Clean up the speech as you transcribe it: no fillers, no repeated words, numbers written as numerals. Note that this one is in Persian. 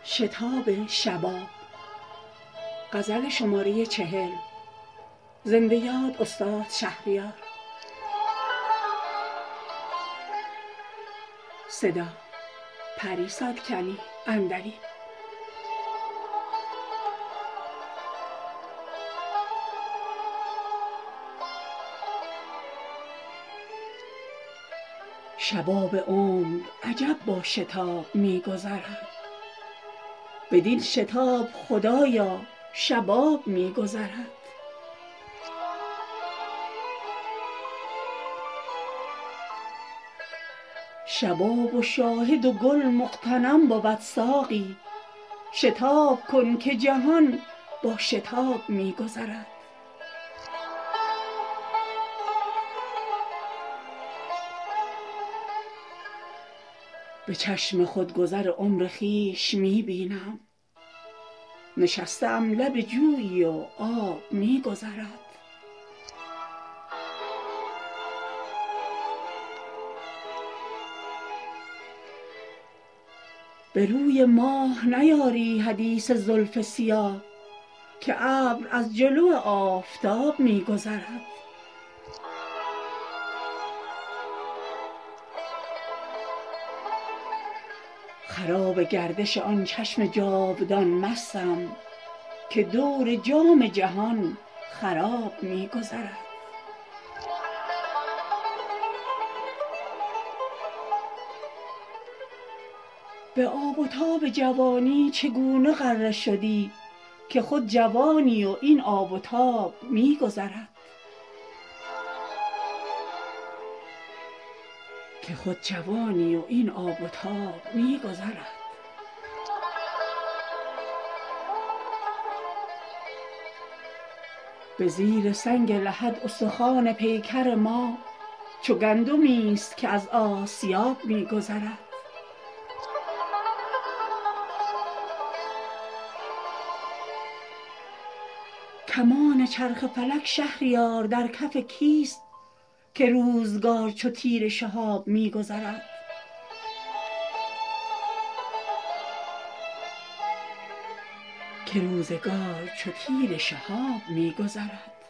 شتاب شباب. غزل شماره 40. زنده یاد استاد شهریار. صدا پریسا کنی اندری. شباب عمر عجب با شتاب می گذرد، بدین شتاب خدایا شباب می گذرد. شباب و شاهد و گل مغتنم بود ساقی، شتاب کن که جهان با شتاب می گذرد. به چشم خود گذر عمر خویش می بینم، نشسته ام لب جویی و آب می گذرد. به روی ماه نیاری حدیث زلف سیاه، که ابر از جلو آفتاب می گذرد. خراب گردش آن چشم جاودان مستم، که دور جام جهان خراب می گذرد. به آب و تاب جوانی چگونه غره شدی، که خود جوانی و این آب و تاب می گذرد. به زیر سنگ لحد استخوان پیکر ما، چو گندمی است که از آسیاب می گذرد. کمان چرخ فلک شهریار در کف کیست، که روزگار چو تیر شهاب می گذرد.